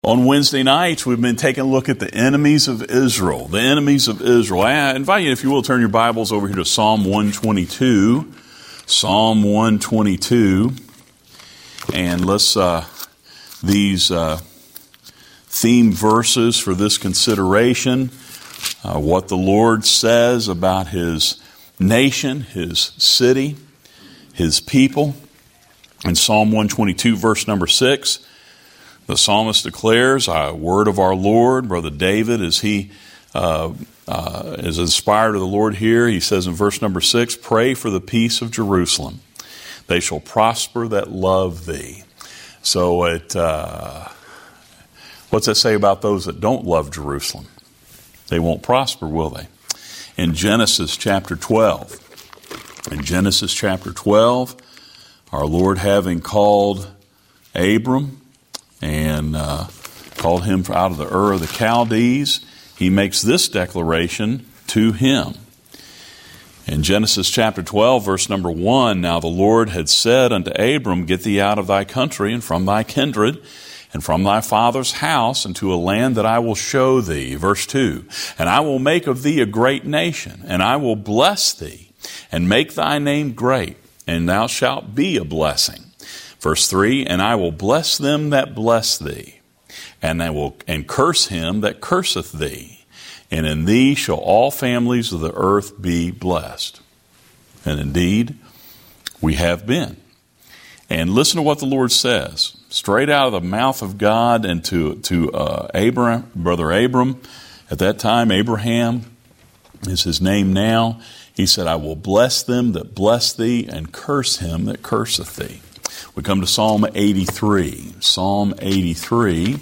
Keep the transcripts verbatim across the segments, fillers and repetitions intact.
On Wednesday nights, we've been taking a look at the enemies of Israel. The enemies of Israel. I invite you, if you will, turn your Bibles over here to Psalm one twenty-two. Psalm one twenty-two. And let's, uh, these uh, theme verses for this consideration, uh, what the Lord says about His nation, His city, His people. In Psalm one twenty-two, verse number six, the psalmist declares, a word of our Lord, Brother David, as he uh, uh, is inspired of the Lord here, he says in verse number six, pray for the peace of Jerusalem. They shall prosper that love thee. So it, uh, what's that say about those that don't love Jerusalem? They won't prosper, will they? In Genesis chapter twelve, in Genesis chapter twelve, our Lord having called Abram, and uh, called him out of the Ur of the Chaldees, he makes this declaration to him. In Genesis chapter twelve, verse number one, now the Lord had said unto Abram, get thee out of thy country and from thy kindred and from thy father's house into a land that I will show thee. Verse two, and I will make of thee a great nation, and I will bless thee and make thy name great, and thou shalt be a blessing. Verse three, and I will bless them that bless thee, and I will and curse him that curseth thee, and in thee shall all families of the earth be blessed. And indeed, we have been. And listen to what the Lord says, straight out of the mouth of God, and to to uh, Abraham, brother Abram. At that time, Abraham is his name now. He said, I will bless them that bless thee, and curse him that curseth thee. We come to Psalm eighty-three. Psalm eighty-three.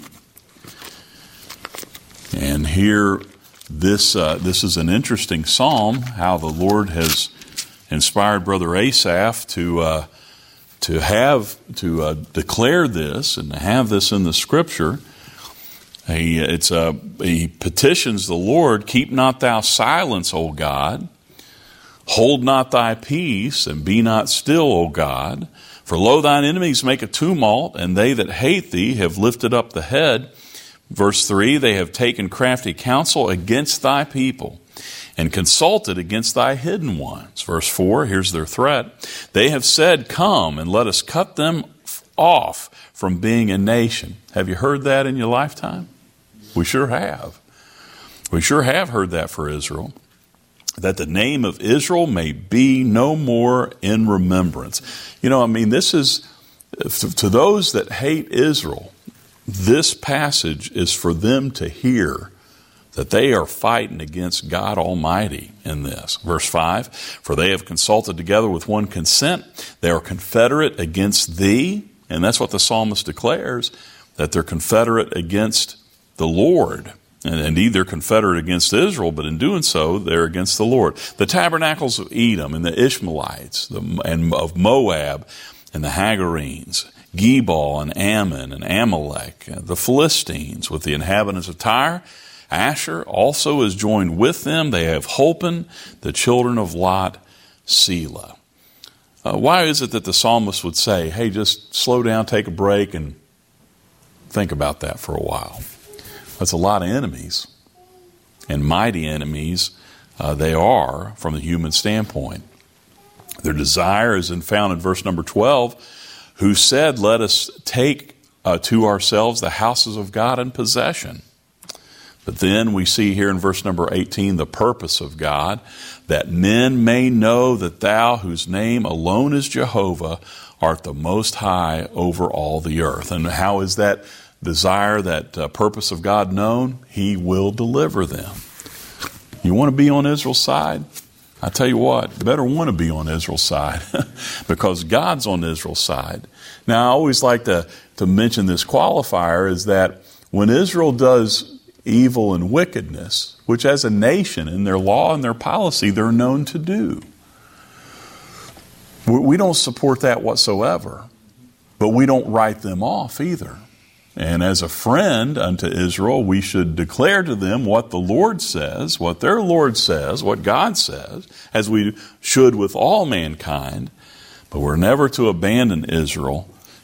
And here, this uh, this is an interesting psalm, how the Lord has inspired Brother Asaph to uh, to have, to uh, declare this and to have this in the Scripture. He, it's a, he petitions the Lord, keep not thou silence, O God. Hold not thy peace, and be not still, O God. For lo, thine enemies make a tumult, and they that hate thee have lifted up the head. Verse three, they have taken crafty counsel against thy people, and consulted against thy hidden ones. Verse four, here's their threat. They have said, come, and let us cut them off from being a nation. Have you heard that in your lifetime? We sure have. We sure have heard that for Israel. That the name of Israel may be no more in remembrance. You know, I mean, this is, to those that hate Israel, this passage is for them to hear that they are fighting against God Almighty in this. Verse five, for they have consulted together with one consent. They are confederate against thee. And that's what the psalmist declares, that they're confederate against the Lord. And indeed, they're confederate against Israel, but in doing so, they're against the Lord. The tabernacles of Edom and the Ishmaelites, the, and of Moab and the Hagarenes, Gebal and Ammon and Amalek, the Philistines with the inhabitants of Tyre. Asher also is joined with them. They have Holpen, the children of Lot, Selah. Uh, why is it that the psalmist would say, hey, just slow down, take a break, and think about that for a while? That's a lot of enemies, and mighty enemies uh, they are from the human standpoint. Their desire is in, found in verse number twelve, who said, let us take uh, to ourselves the houses of God in possession. But then we see here in verse number eighteen the purpose of God, that men may know that thou, whose name alone is Jehovah, art the most high over all the earth. And how is that desire, that uh, purpose of God known? He will deliver them. You want to be on Israel's side? I tell you what, you better want to be on Israel's side because God's on Israel's side. Now, I always like to, to mention this qualifier is that when Israel does evil and wickedness, which as a nation in their law and their policy they're known to do, we don't support that whatsoever, but we don't write them off either. And as a friend unto Israel, we should declare to them what the Lord says, what their Lord says, what God says, as we should with all mankind. But we're never to abandon Israel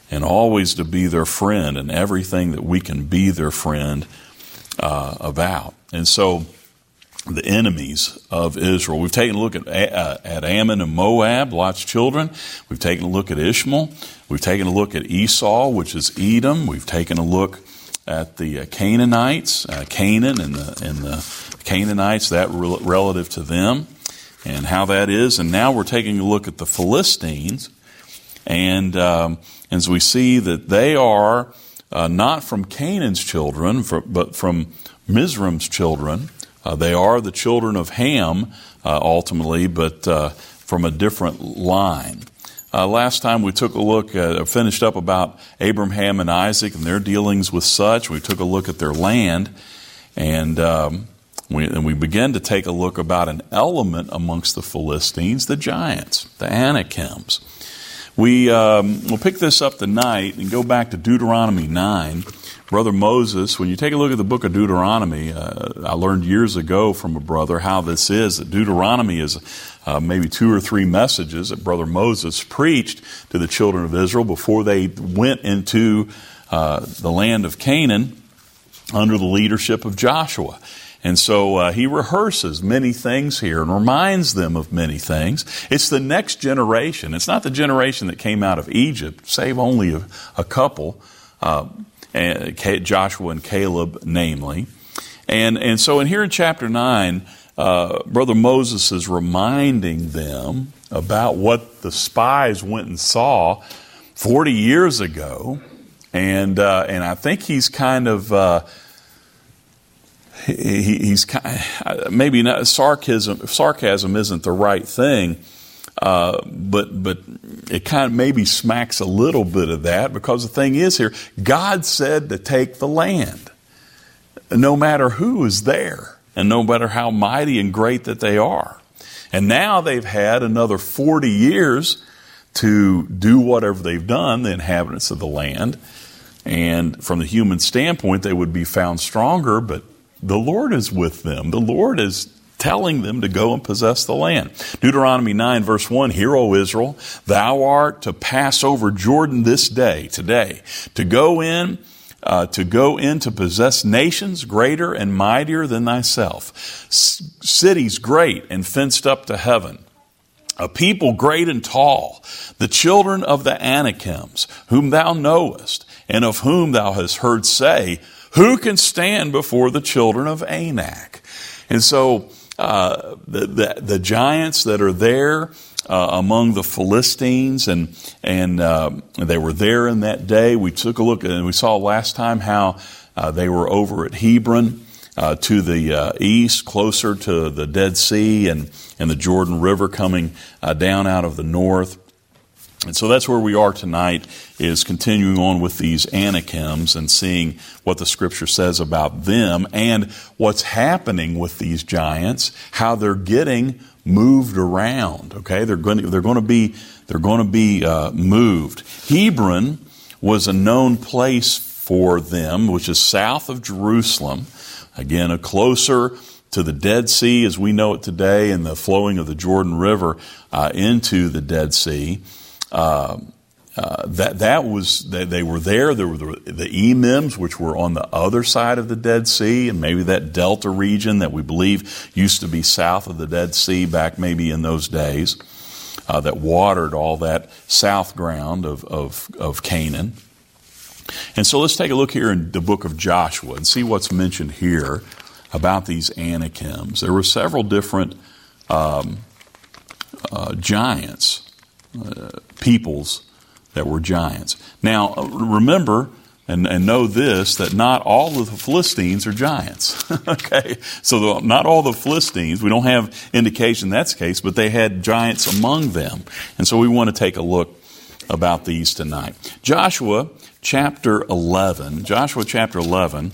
and always to be their friend and everything that we can be their friend uh, about. And so the enemies of Israel. We've taken a look at, uh, at Ammon and Moab, Lot's children. We've taken a look at Ishmael. We've taken a look at Esau, which is Edom. We've taken a look at the uh, Canaanites, uh, Canaan and the, and the Canaanites, that re- relative to them and how that is. And now we're taking a look at the Philistines. And um, as we see that they are uh, not from Canaan's children, for, but from Mizraim's children. Uh, they are the children of Ham, uh, ultimately, but uh, from a different line. Uh, last time we took a look, at, finished up about Abraham and Isaac and their dealings with such. We took a look at their land, and um, we, and we began to take a look about an element amongst the Philistines, the giants, the Anakims. We, um, we'll pick this up tonight and go back to Deuteronomy nine. Brother Moses, when you take a look at the book of Deuteronomy, uh, I learned years ago from a brother how this is, that Deuteronomy is uh, maybe two or three messages that Brother Moses preached to the children of Israel before they went into uh, the land of Canaan under the leadership of Joshua. And so uh, he rehearses many things here and reminds them of many things. It's the next generation. It's not the generation that came out of Egypt, save only a, a couple, uh, Joshua and Caleb, namely. And and so in here in chapter nine, uh, Brother Moses is reminding them about what the spies went and saw forty years ago. And uh, and I think he's kind of... Uh, He, he's maybe not sarcasm. Sarcasm isn't the right thing, uh, but but it kind of maybe smacks a little bit of that, because the thing is here, God said to take the land, no matter who is there, and no matter how mighty and great that they are. And now they've had another forty years to do whatever they've done, the inhabitants of the land, and from the human standpoint, they would be found stronger, but the Lord is with them. The Lord is telling them to go and possess the land. Deuteronomy nine, verse one, Hear, O Israel, thou art to pass over Jordan this day, today, to go in, uh, to go in to possess nations greater and mightier than thyself, S- cities great and fenced up to heaven, a people great and tall, the children of the Anakims, whom thou knowest, and of whom thou hast heard say, who can stand before the children of Anak? And so uh, the, the the giants that are there uh, among the Philistines, and and uh, they were there in that day. We took a look, and we saw last time how uh, they were over at Hebron uh, to the uh, east, closer to the Dead Sea and, and the Jordan River coming uh, down out of the north. And so that's where we are tonight, is continuing on with these Anakims and seeing what the Scripture says about them and what's happening with these giants, how they're getting moved around. Okay, they're going to, they're going to be they're going to be uh, moved. Hebron was a known place for them, which is south of Jerusalem. Again, a closer to the Dead Sea as we know it today, and the flowing of the Jordan River uh, into the Dead Sea. Uh, uh, that that was they, they were there. There were the, the Emims, which were on the other side of the Dead Sea, and maybe that Delta region that we believe used to be south of the Dead Sea back maybe in those days, uh, that watered all that south ground of, of of Canaan. And so let's take a look here in the book of Joshua and see what's mentioned here about these Anakims. There were several different um, uh, giants. Uh, peoples that were giants. Now, remember and, and know this, that not all of the Philistines are giants. Okay? So the, not all the Philistines, we don't have indication that's the case, but they had giants among them. And so we want to take a look about these tonight. Joshua chapter eleven. Joshua chapter eleven.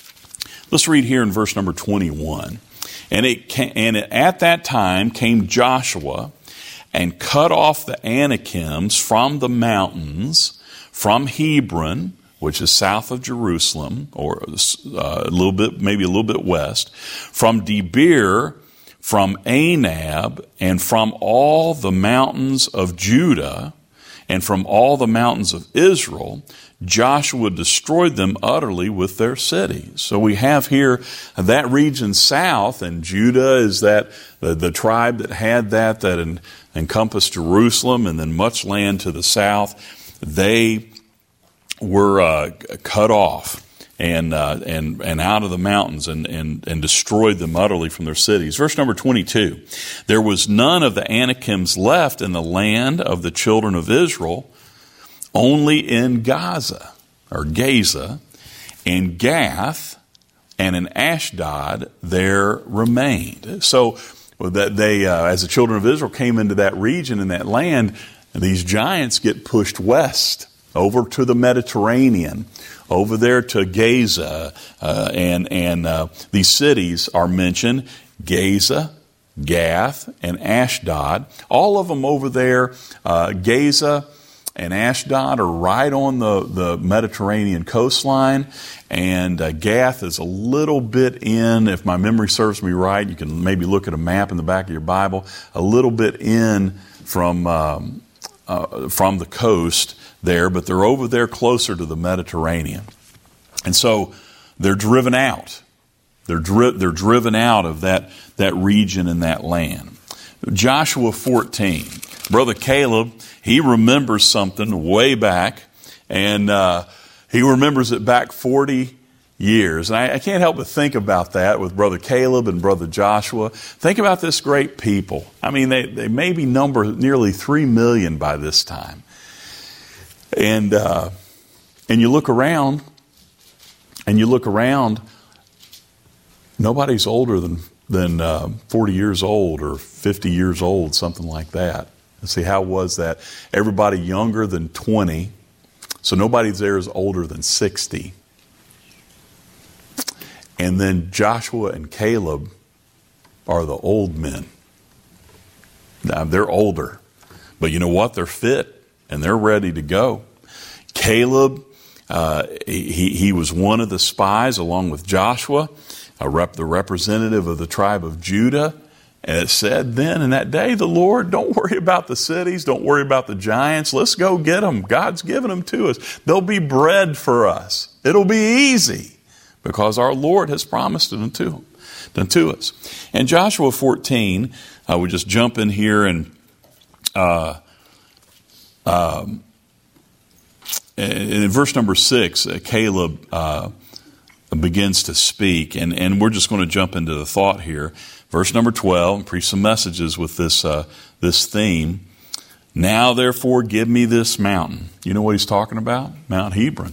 Let's read here in verse number twenty-one. And it came, and it, at that time came Joshua and cut off the Anakims from the mountains, from Hebron, which is south of Jerusalem, or uh, a little bit, maybe a little bit west, from Debir, from Anab, and from all the mountains of Judah, And from all the mountains of Israel, Joshua destroyed them utterly with their cities. So we have here that region south, and Judah is that the, the tribe that had that, that en, encompassed Jerusalem, and then much land to the south. They were uh, cut off and uh, and and out of the mountains, and, and and destroyed them utterly from their cities. Verse number twenty-two, there was none of the Anakims left in the land of the children of Israel, only in Gaza, or Gaza, and Gath, and in Ashdod there remained. So that they, uh, as the children of Israel came into that region and that land, these giants get pushed west over to the Mediterranean, over there to Gaza, uh, and and uh, these cities are mentioned: Gaza, Gath, and Ashdod. All of them over there. Uh, Gaza and Ashdod are right on the, the Mediterranean coastline, and uh, Gath is a little bit in, if my memory serves me right, you can maybe look at a map in the back of your Bible, a little bit in from um, uh, from the coast there, but they're over there closer to the Mediterranean. And so they're driven out. They're, dri- they're driven out of that, that region and that land. Joshua fourteen. Brother Caleb, he remembers something way back, and uh, he remembers it back forty years. And I, I can't help but think about that with Brother Caleb and Brother Joshua. Think about this great people. I mean, they, they maybe number nearly three million by this time. And uh, and you look around, and you look around, nobody's older than than uh, forty years old or fifty years old, something like that. Let's see, how was that? Everybody younger than twenty, so nobody there is older than sixty. And then Joshua and Caleb are the old men. Now, they're older, but you know what? They're fit. And they're ready to go. Caleb, uh, he, he was one of the spies along with Joshua, a rep, the representative of the tribe of Judah. And it said then in that day, the Lord, don't worry about the cities, don't worry about the giants. Let's go get them. God's given them to us. They'll be bread for us. It'll be easy because our Lord has promised it unto, unto us. And Joshua fourteen, uh, we just jump in here and uh, Um, in verse number six, uh, Caleb uh, begins to speak, and, and we're just going to jump into the thought here. Verse number twelve, and preach some messages with this uh, this theme. Now, therefore, give me this mountain. You know what he's talking about? Mount Hebron.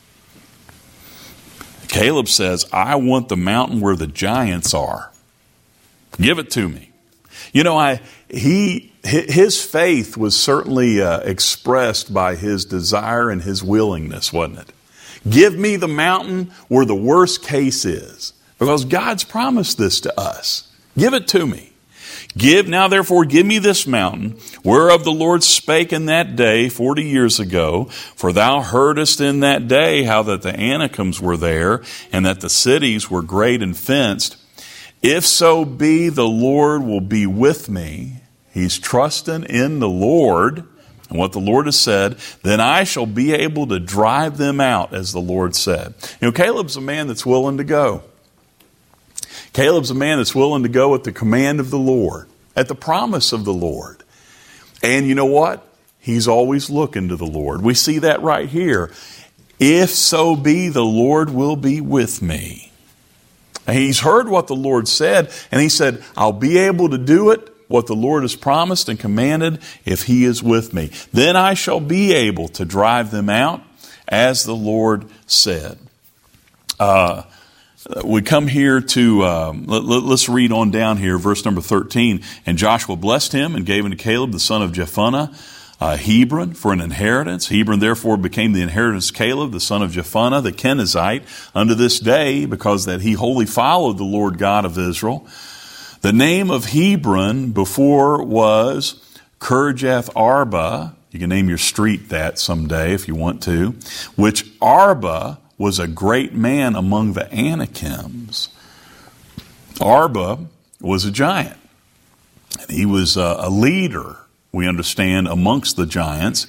Caleb says, I want the mountain where the giants are. Give it to me. You know, I he his faith was certainly uh, expressed by his desire and his willingness, wasn't it? Give me the mountain where the worst case is, because God's promised this to us. Give it to me. Give now, therefore, give me this mountain, whereof the Lord spake in that day, forty years ago. For thou heardest in that day how that the Anakims were there, and that the cities were great and fenced. If so be the Lord will be with me, he's trusting in the Lord and what the Lord has said, then I shall be able to drive them out, as the Lord said. You know, Caleb's a man that's willing to go. Caleb's a man that's willing to go at the command of the Lord, at the promise of the Lord. And you know what? He's always looking to the Lord. We see that right here. If so be the Lord will be with me. And he's heard what the Lord said, and he said, I'll be able to do it, what the Lord has promised and commanded, if he is with me. Then I shall be able to drive them out, as the Lord said. Uh, we come here to, um, let, let, let's read on down here, verse number thirteen. And Joshua blessed him and gave unto Caleb the son of Jephunneh Uh, Hebron for an inheritance. Hebron therefore became the inheritance of Caleb, the son of Jephunneh, the Kenizzite, unto this day, because that he wholly followed the Lord God of Israel. The name of Hebron before was Kirjath Arba. You can name your street that someday if you want to. Which Arba was a great man among the Anakims. Arba was a giant. And he was a, a leader, we understand, amongst the giants.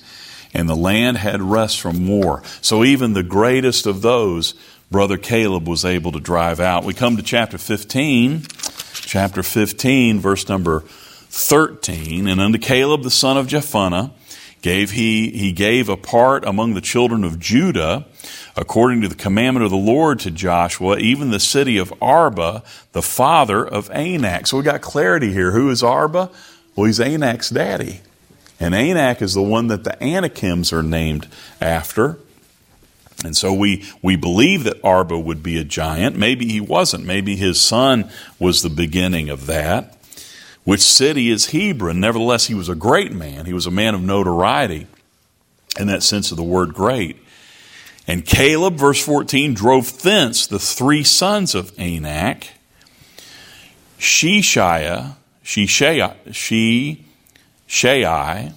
and the land had rest from war. So even the greatest of those, Brother Caleb was able to drive out. We come to chapter fifteen, chapter fifteen, verse number thirteen. And unto Caleb the son of Jephunneh gave he, he gave a part among the children of Judah, according to the commandment of the Lord to Joshua, even the city of Arba, the father of Anak. So we got clarity here. Who is Arba? Well, he's Anak's daddy. And Anak is the one that the Anakims are named after. And so we, we believe that Arba would be a giant. Maybe he wasn't. Maybe his son was the beginning of that. Which city is Hebron? Nevertheless, he was a great man. He was a man of notoriety in that sense of the word great. And Caleb, verse fourteen, drove thence the three sons of Anak, Sheshaiah, Sheshai, Sheshai,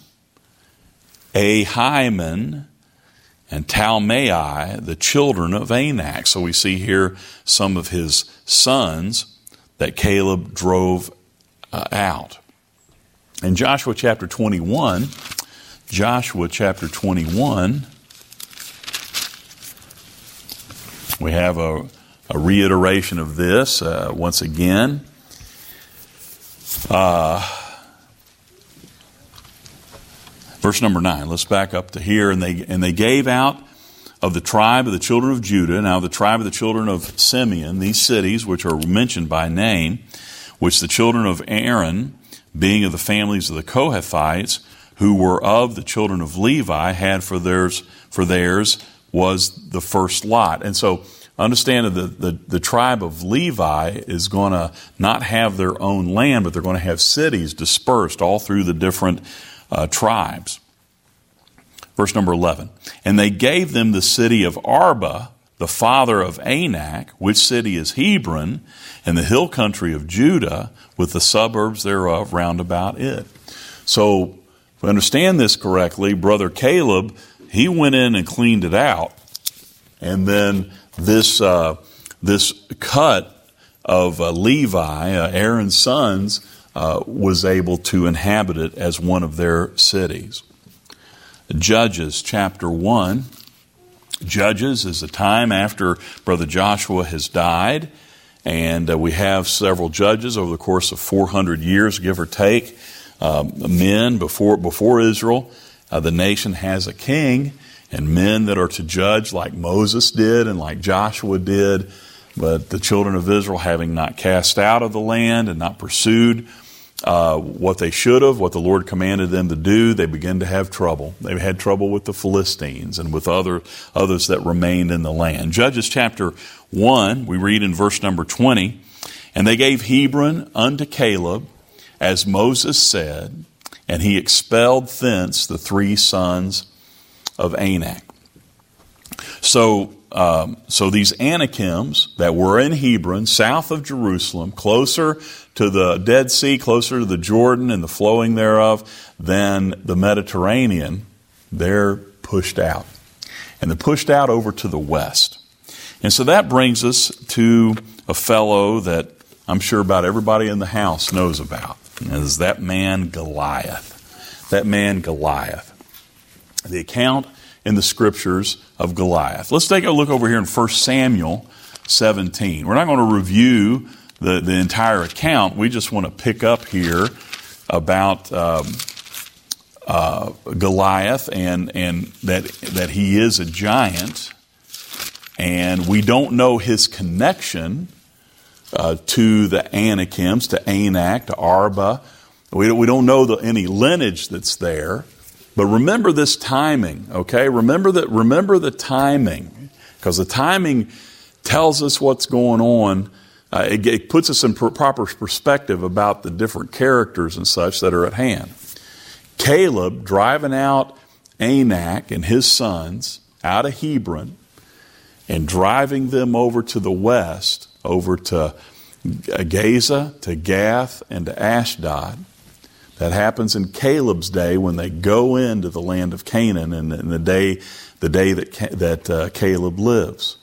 Ahiman, and Talmai, the children of Anak. So we see here some of his sons that Caleb drove Uh, out. In Joshua chapter twenty-one, Joshua chapter twenty-one, we have a, a reiteration of this uh, once again. Uh, verse number nine. Let's back up to here. And they and they gave out of the tribe of the children of Judah, now the tribe of the children of Simeon, these cities which are mentioned by name, which the children of Aaron, being of the families of the Kohathites, who were of the children of Levi, had for theirs, for theirs was the first lot. And so understand that the, the, the tribe of Levi is going to not have their own land, but they're going to have cities dispersed all through the different uh, tribes. Verse number eleven. And they gave them the city of Arba, the father of Anak, which city is Hebron, and the hill country of Judah, with the suburbs thereof round about it. So, if we understand this correctly, Brother Caleb, he went in and cleaned it out. And then this uh, this cut of uh, Levi, uh, Aaron's sons, uh, was able to inhabit it as one of their cities. Judges chapter one. Judges is the time after Brother Joshua has died. And uh, we have several judges over the course of four hundred years, give or take. Um, men before before Israel, uh, the nation has a king, and men that are to judge like Moses did and like Joshua did. But the children of Israel, having not cast out of the land and not pursued uh, what they should have, what the Lord commanded them to do, they began to have trouble. They had trouble with the Philistines and with other others that remained in the land. Judges chapter one, we read in verse number twenty, and they gave Hebron unto Caleb, as Moses said, and he expelled thence the three sons of Anak. So, um, so these Anakims that were in Hebron, south of Jerusalem, closer to the Dead Sea, closer to the Jordan and the flowing thereof than the Mediterranean, they're pushed out. And they're pushed out over to the west. And so that brings us to a fellow that I'm sure about everybody in the house knows about. And is that man Goliath. That man Goliath. The account in the scriptures of Goliath. Let's take a look over here in First Samuel seventeen. We're not going to review the, the entire account. We just want to pick up here about um, uh, Goliath and, and that, that he is a giant. And we don't know his connection uh, to the Anakims, to Anak, to Arba. We, we don't know the, any lineage that's there. But remember this timing, okay? Remember that. Remember the timing, because the timing tells us what's going on. Uh, it, it puts us in pr- proper perspective about the different characters and such that are at hand. Caleb driving out Anak and his sons out of Hebron and driving them over to the west, over to Gaza, to Gath, and to Ashdod. That happens in Caleb's day when they go into the land of Canaan, and in the day, the day that that uh, Caleb lives.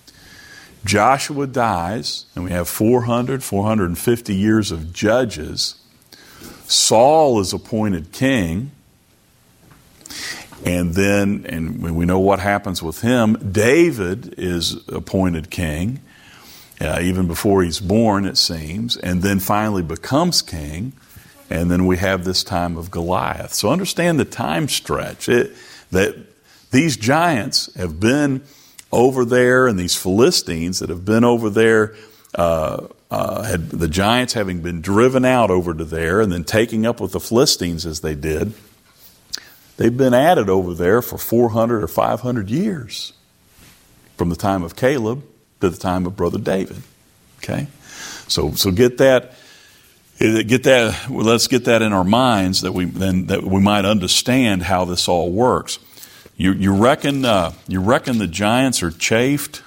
Joshua dies, and we have four hundred, four hundred fifty years of judges. Saul is appointed king, And then, and we know what happens with him. David is appointed king, uh, even before he's born, it seems, and then finally becomes king. And then we have this time of Goliath. So understand the time stretch. It, that these giants have been over there, and these Philistines that have been over there, uh, uh, had the giants having been driven out over to there and then taking up with the Philistines as they did. They've been at it over there for four hundred or five hundred years, from the time of Caleb to the time of Brother David. Okay, so so get that, get that. Well, let's get that in our minds, that we then that we might understand how this all works. You you reckon uh, you reckon the giants are chafed?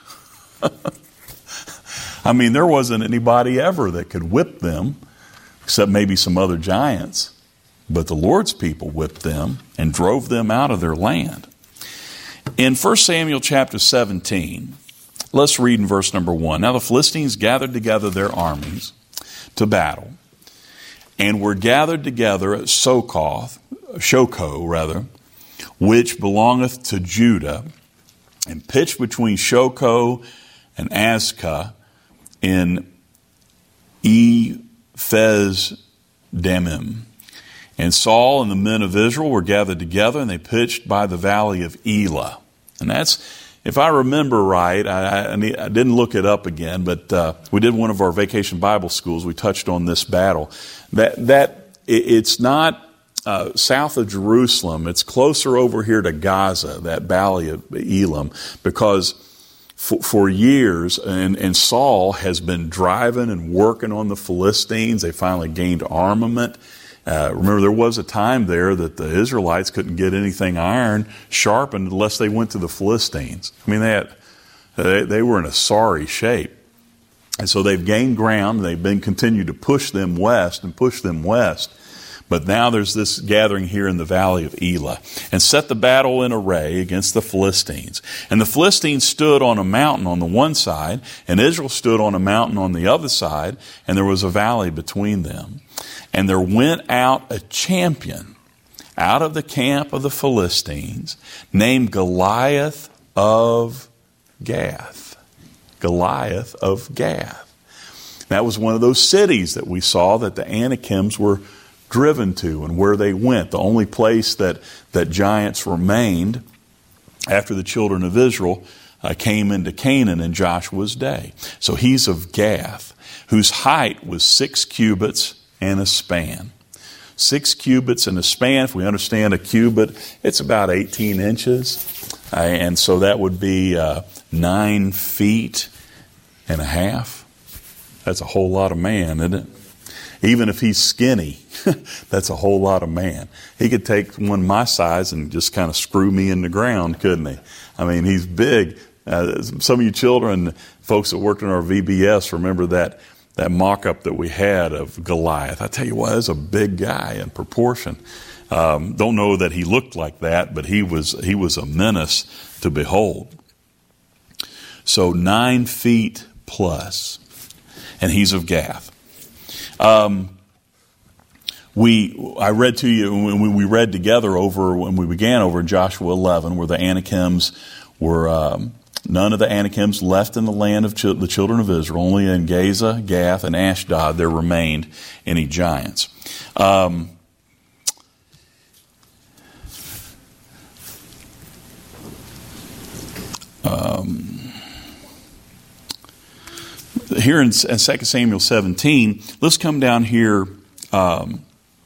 I mean, there wasn't anybody ever that could whip them, except maybe some other giants. But the Lord's people whipped them and drove them out of their land. In First Samuel chapter seventeen, let's read in verse number one. Now the Philistines gathered together their armies to battle, and were gathered together at Sokoth, Shoko rather, which belongeth to Judah, and pitched between Shoko and Azekah in Ephes-dammim. And Saul and the men of Israel were gathered together, and they pitched by the valley of Elah. And that's, if I remember right, I, I, I didn't look it up again, but uh, we did one of our vacation Bible schools. We touched on this battle. That that it, it's not uh, south of Jerusalem. It's closer over here to Gaza, that valley of Elam, because for, for years, and, and Saul has been driving and working on the Philistines. They finally gained armament. Uh, remember, there was a time there that the Israelites couldn't get anything iron sharpened unless they went to the Philistines. I mean, they had, they, they were in a sorry shape. And so they've gained ground. They've been continued to push them west and push them west. But now there's this gathering here in the valley of Elah, and set the battle in array against the Philistines. And the Philistines stood on a mountain on the one side, and Israel stood on a mountain on the other side, and there was a valley between them. And there went out a champion out of the camp of the Philistines, named Goliath of Gath. Goliath of Gath. That was one of those cities that we saw that the Anakims were driven to, and where they went. The only place that, that giants remained after the children of Israel uh, came into Canaan in Joshua's day. So he's of Gath, whose height was six cubits and a span. Six cubits and a span. If we understand a cubit, it's about eighteen inches. Uh, and so that would be uh, nine feet and a half. That's a whole lot of man, isn't it? Even if he's skinny, that's a whole lot of man. He could take one my size and just kind of screw me in the ground, couldn't he? I mean, he's big. Uh, some of you children, folks that worked in our V B S, remember that that mock-up that we had of Goliath. I tell you what, that's a big guy in proportion. Um, don't know that he looked like that, but he was he was a menace to behold. So nine feet plus, and he's of Gath. Um, we I read to you when we read together over when we began over in Joshua eleven, where the Anakims were. Um, None of the Anakims left in the land of ch- the children of Israel. Only in Gaza, Gath, and Ashdod there remained any giants. Um, um, here in, in Second Samuel seventeen, let's come down here. Um,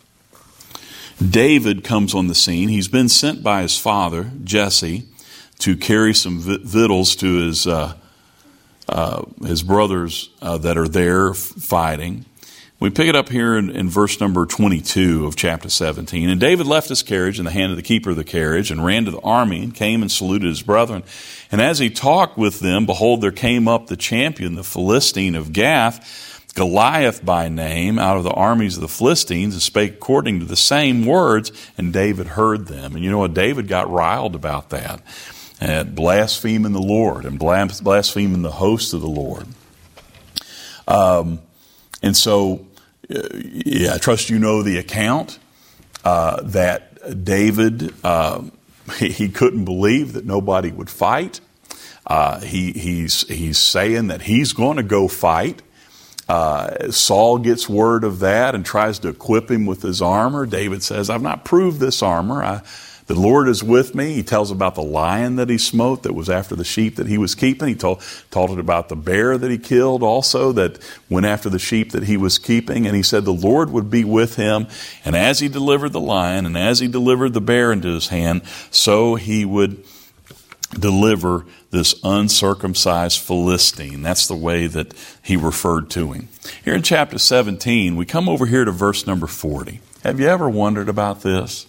David comes on the scene. He's been sent by his father, Jesse, to carry some victuals to his uh, uh, his brothers uh, that are there fighting. We pick it up here in, in verse number twenty-two of chapter seventeen. And David left his carriage in the hand of the keeper of the carriage, and ran to the army, and came and saluted his brethren. And as he talked with them, behold, there came up the champion, the Philistine of Gath, Goliath by name, out of the armies of the Philistines, and spake according to the same words, and David heard them. And you know what? David got riled about that. And blaspheming the Lord, and blaspheming the host of the Lord. Um, and so, uh, yeah, I trust you know the account uh, that David uh, he, he couldn't believe that nobody would fight. Uh, he, he's, he's saying that he's going to go fight. Uh, Saul gets word of that and tries to equip him with his armor. David says, I've not proved this armor. I, the Lord is with me. He tells about the lion that he smote that was after the sheep that he was keeping. He told, told it about the bear that he killed also that went after the sheep that he was keeping. And he said the Lord would be with him. And as he delivered the lion and as he delivered the bear into his hand, so he would deliver this uncircumcised Philistine. That's the way that he referred to him. Here in chapter seventeen, we come over here to verse number forty. Have you ever wondered about this?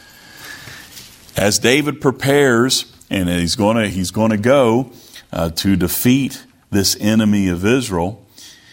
As David prepares, and he's going to he's going to go uh, to defeat this enemy of Israel.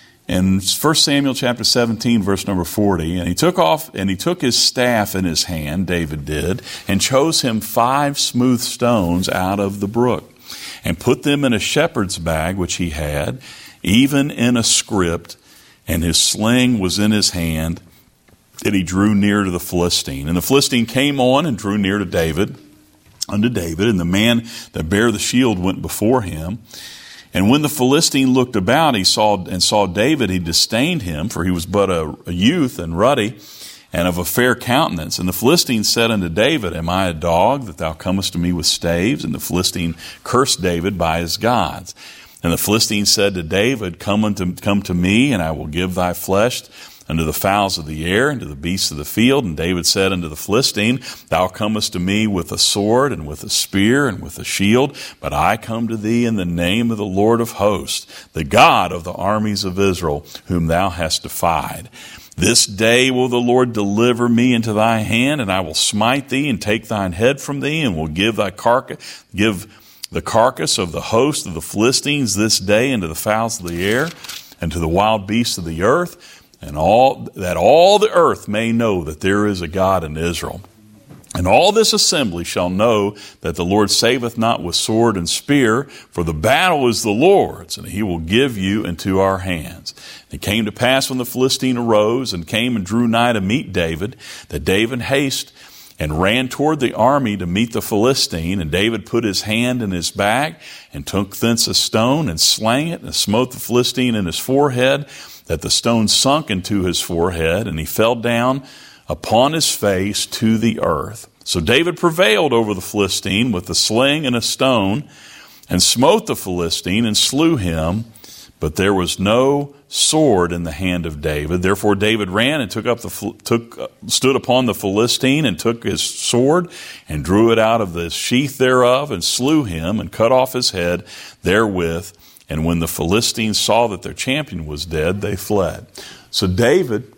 In First Samuel chapter seventeen, verse number forty, and he took off and he took his staff in his hand, David did, and chose him five smooth stones out of the brook, and put them in a shepherd's bag which he had, even in a script, and his sling was in his hand. That he drew near to the Philistine. And the Philistine came on and drew near to David, unto David, and the man that bare the shield went before him. And when the Philistine looked about, he saw and saw David, he disdained him, for he was but a, a youth and ruddy, and of a fair countenance. And the Philistine said unto David, Am I a dog, that thou comest to me with staves? And the Philistine cursed David by his gods. And the Philistine said to David, Come unto come to me, and I will give thy flesh unto the fowls of the air, and to the beasts of the field. And David said unto the Philistine, Thou comest to me with a sword, and with a spear, and with a shield, but I come to thee in the name of the Lord of hosts, the God of the armies of Israel, whom thou hast defied. This day will the Lord deliver me into thy hand, and I will smite thee, and take thine head from thee, and will give thy carcass, give the carcass of the host of the Philistines this day into the fowls of the air, and to the wild beasts of the earth, and all that all the earth may know that there is a God in Israel. And all this assembly shall know that the Lord saveth not with sword and spear, for the battle is the Lord's, and he will give you into our hands. And it came to pass when the Philistine arose and came and drew nigh to meet David, that David hasted and ran toward the army to meet the Philistine. And David put his hand in his bag, and took thence a stone, and slang it, and smote the Philistine in his forehead, that the stone sunk into his forehead, and he fell down upon his face to the earth. So David prevailed over the Philistine with a sling and a stone, and smote the Philistine, and slew him. But there was no sword in the hand of David. Therefore David ran and took up the took uh, stood upon the Philistine, and took his sword, and drew it out of the sheath thereof, and slew him, and cut off his head therewith. And when the Philistines saw that their champion was dead, they fled. So David,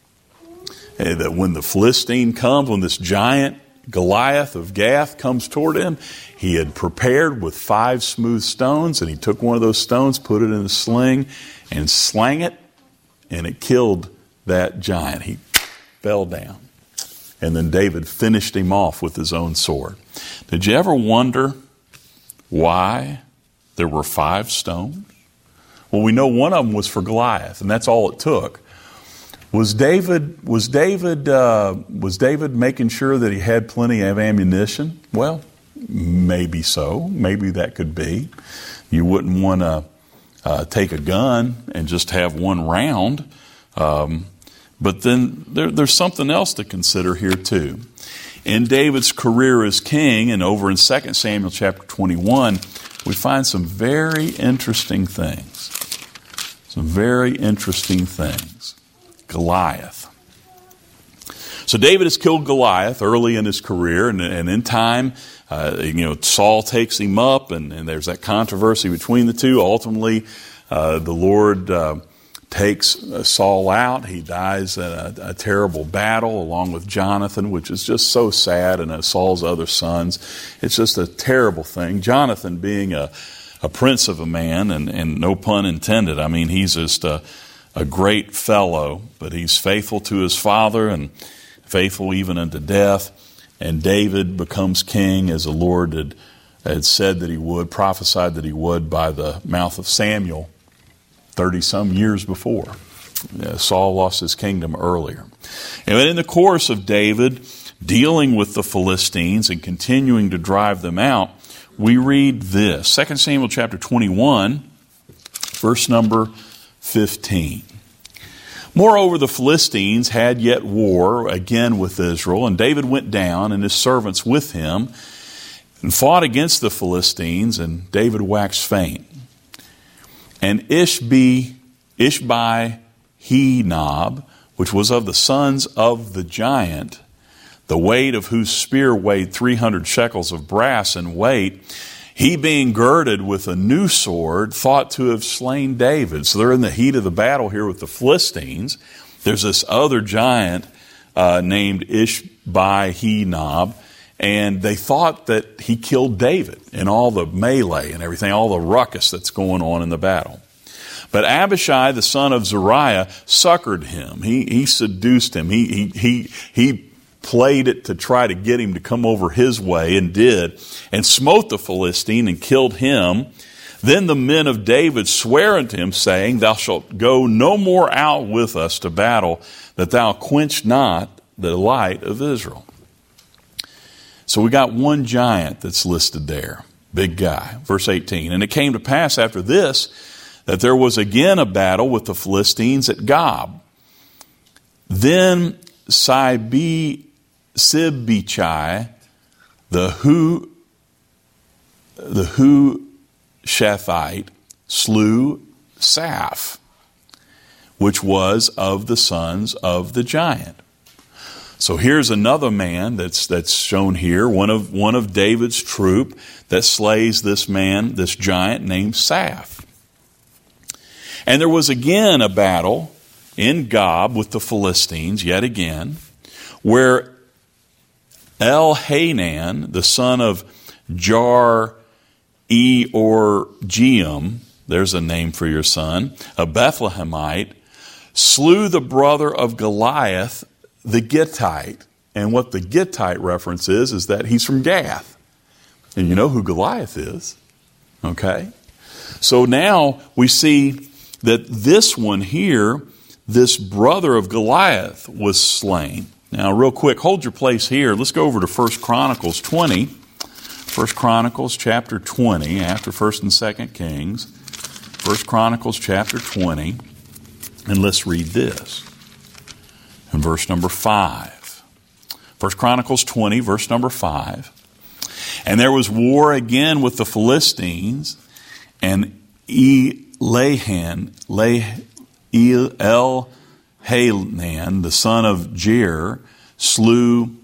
that when the Philistine comes, when this giant Goliath of Gath comes toward him, he had prepared with five smooth stones, and he took one of those stones, put it in a sling, and slang it, and it killed that giant. He fell down. And then David finished him off with his own sword. Did you ever wonder why there were five stones? Well, we know one of them was for Goliath, and that's all it took. Was David was David uh, was David making sure that he had plenty of ammunition? Well, maybe so. Maybe that could be. You wouldn't want to uh, take a gun and just have one round. Um, but then there, there's something else to consider here too. In David's career as king, and over in Second Samuel chapter twenty-one, we find some very interesting things. Some very interesting things. Goliath. So David has killed Goliath early in his career, and, and in time, uh, you know, Saul takes him up, and, and there's that controversy between the two. Ultimately, uh, the Lord uh, takes Saul out. He dies in a, a terrible battle along with Jonathan, which is just so sad, and uh, Saul's other sons. It's just a terrible thing. Jonathan being a, a prince of a man, and, and no pun intended. I mean, he's just a, a great fellow, but he's faithful to his father and faithful even unto death. And David becomes king as the Lord had, had said that he would, prophesied that he would by the mouth of Samuel thirty-some years before. Uh, Saul lost his kingdom earlier. And in the course of David dealing with the Philistines and continuing to drive them out, we read this. Second Samuel chapter twenty-one, verse number fifteen. Moreover, the Philistines had yet war again with Israel, and David went down and his servants with him and fought against the Philistines, and David waxed faint. And Ishbi, Ishbi-Henob, which was of the sons of the giant, the weight of whose spear weighed three hundred shekels of brass in weight, he being girded with a new sword, thought to have slain David. So they're in the heat of the battle here with the Philistines. There's this other giant uh, named Ishbi-Henob, and they thought that he killed David in all the melee and everything, all the ruckus that's going on in the battle. But Abishai, the son of Zeruiah, succored him. He, he seduced him. He, he, he, he played it to try to get him to come over his way, and did, and smote the Philistine and killed him. Then the men of David swear unto him, saying, Thou shalt go no more out with us to battle, that thou quench not the light of Israel. So we got one giant that's listed there, big guy. Verse eighteen, and it came to pass after this, that there was again a battle with the Philistines at Gob. Then Sibi Sibechai, the Hu, the Hushathite, slew Saph, which was of the sons of the giant. So here's another man that's that's shown here, one of one of David's troop that slays this man, this giant named Saph. And there was again a battle in Gob with the Philistines, yet again, where Elhanan, the son of Jar-E-or-Geum, there's a name for your son, a Bethlehemite, slew the brother of Goliath, the Gittite. And what the Gittite reference is, is that he's from Gath. And you know who Goliath is. Okay? So now we see that this one here, this brother of Goliath, was slain. Now, real quick, hold your place here. Let's go over to First Chronicles twenty. First Chronicles chapter twenty, after First and Second Kings. First Chronicles chapter twenty, and let's read this. In verse number five. First Chronicles twenty, verse number five. And there was war again with the Philistines, and Elahan, El Hanan, the son of Jair, slew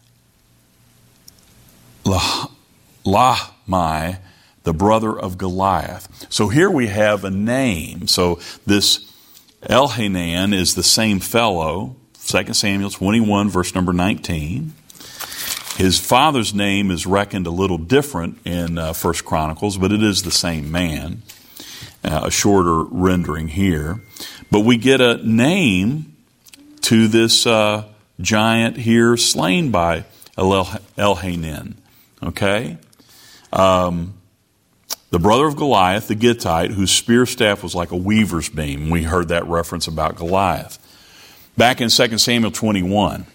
Lahmi, the brother of Goliath. So here we have a name. So this Elhanan is the same fellow, Second Samuel twenty-one, verse number nineteen. His father's name is reckoned a little different in uh, First Chronicles, but it is the same man. Uh, a shorter rendering here. But we get a name to this uh, giant here slain by Elhanan. Okay? Um, the brother of Goliath, the Gittite, whose spear staff was like a weaver's beam. We heard that reference about Goliath. Back in Second Samuel twenty-one,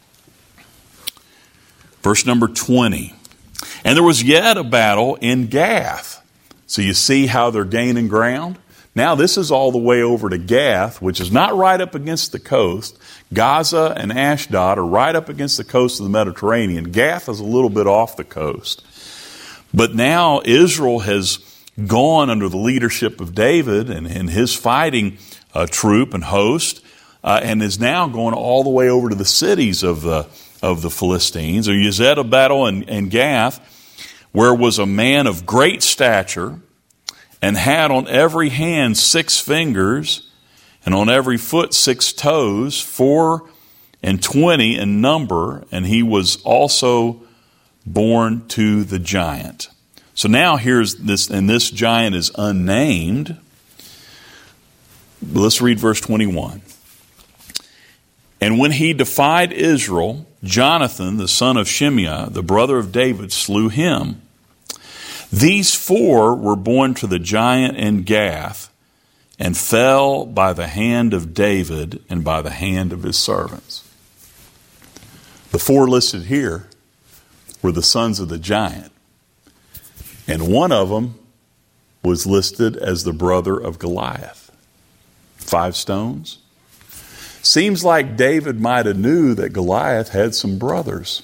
verse number twenty. And there was yet a battle in Gath. So you see how they're gaining ground? Now this is all the way over to Gath, which is not right up against the coast. Gaza and Ashdod are right up against the coast of the Mediterranean. Gath is a little bit off the coast. But now Israel has gone under the leadership of David and, and his fighting uh, troop and host, uh, and is now going all the way over to the cities of the of the Philistines. There was yet a battle in, in Gath, where was a man of great stature, and had on every hand six fingers, and on every foot six toes, four and twenty in number, and he was also born to the giant. So now here's this, and this giant is unnamed. Let's read verse twenty-one. And when he defied Israel, Jonathan, the son of Shimeah, the brother of David, slew him. These four were born to the giant in Gath, and fell by the hand of David and by the hand of his servants. The four listed here were the sons of the giant. And one of them was listed as the brother of Goliath. Five stones. Seems like David might have knew that Goliath had some brothers.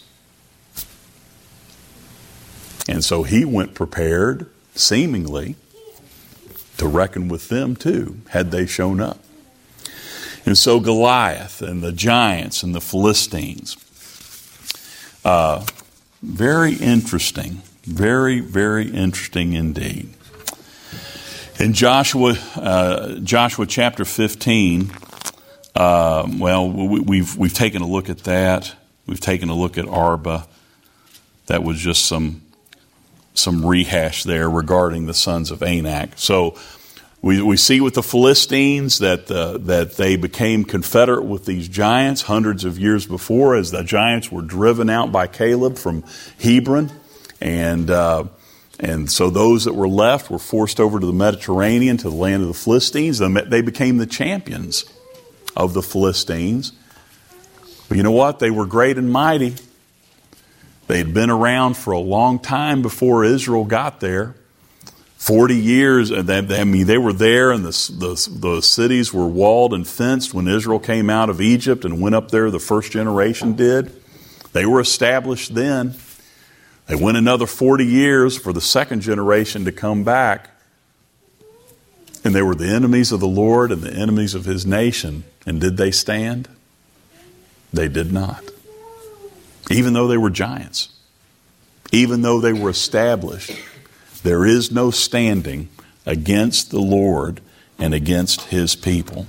And so he went prepared, seemingly, to reckon with them too, had they shown up. And so Goliath and the giants and the Philistines. Uh, very interesting. Very, very interesting indeed. In Joshua, uh, Joshua chapter fifteen, uh, well, we, we've we've taken a look at that. We've taken a look at Arba. That was just some some rehash there regarding the sons of Anak. So we we see with the Philistines that uh, that they became confederate with these giants hundreds of years before, as the giants were driven out by Caleb from Hebron, and. Uh, And so those that were left were forced over to the Mediterranean, to the land of the Philistines. They became the champions of the Philistines. But you know what? They were great and mighty. They had been around for a long time before Israel got there. Forty years, I mean, they were there, and the, the, the cities were walled and fenced when Israel came out of Egypt and went up there, the first generation did. They were established then. They went another forty years for the second generation to come back. And they were the enemies of the Lord and the enemies of His nation. And did they stand? They did not. Even though they were giants. Even though they were established. There is no standing against the Lord and against His people.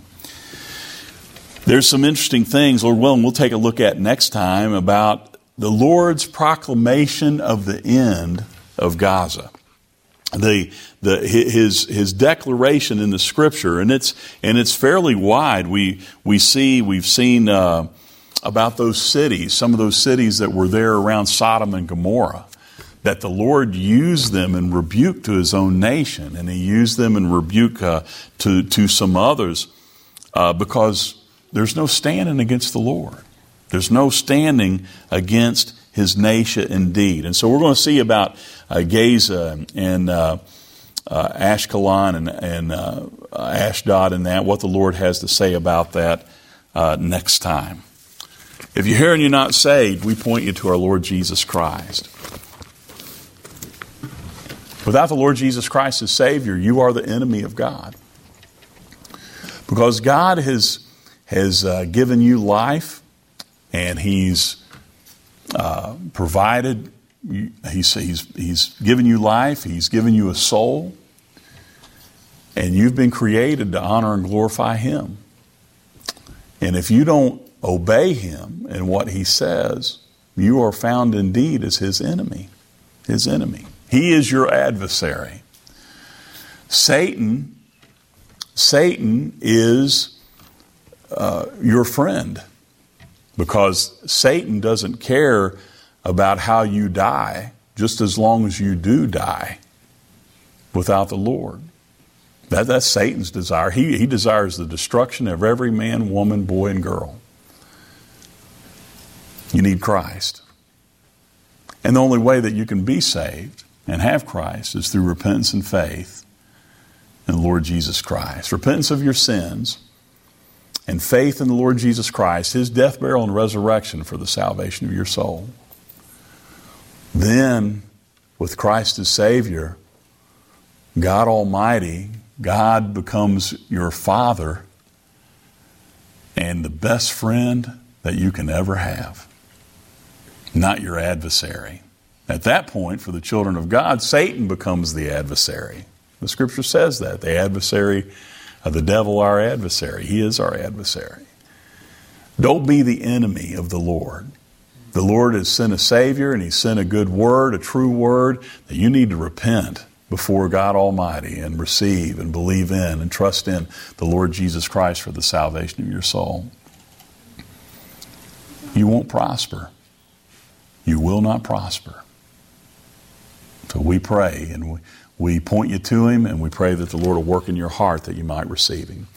There's some interesting things, Lord willing, we'll take a look at next time about the Lord's proclamation of the end of Gaza. The, the, his, his declaration in the Scripture, and it's, and it's fairly wide. We, we see, we've seen uh, about those cities, some of those cities that were there around Sodom and Gomorrah, that the Lord used them in rebuke to His own nation, and He used them in rebuke uh, to, to some others uh, because there's no standing against the Lord. There's no standing against His nation indeed. And so we're going to see about uh, Gaza and uh, uh, Ashkelon and, and uh, Ashdod and that, what the Lord has to say about that uh, next time. If you're here and you're not saved, we point you to our Lord Jesus Christ. Without the Lord Jesus Christ as Savior, you are the enemy of God. Because God has, has uh, given you life, and He's uh, provided, he's, he's, he's given you life, He's given you a soul, and you've been created to honor and glorify Him. And if you don't obey Him and what He says, you are found indeed as His enemy. His enemy. He is your adversary. Satan, Satan is uh, your friend. Because Satan doesn't care about how you die, just as long as you do die without the Lord. That, that's Satan's desire. He, he desires the destruction of every man, woman, boy, and girl. You need Christ. And the only way that you can be saved and have Christ is through repentance and faith in the Lord Jesus Christ. Repentance of your sins and faith in the Lord Jesus Christ, His death, burial, and resurrection for the salvation of your soul. Then, with Christ as Savior, God Almighty, God becomes your Father and the best friend that you can ever have, not your adversary. At that point, for the children of God, Satan becomes the adversary. The Scripture says that. The adversary of the devil, our adversary. He is our adversary. Don't be the enemy of the Lord. The Lord has sent a Savior, and He's sent a good word, a true word, that you need to repent before God Almighty and receive and believe in and trust in the Lord Jesus Christ for the salvation of your soul. You won't prosper. You will not prosper. So we pray, and we, we point you to Him, and we pray that the Lord will work in your heart that you might receive Him.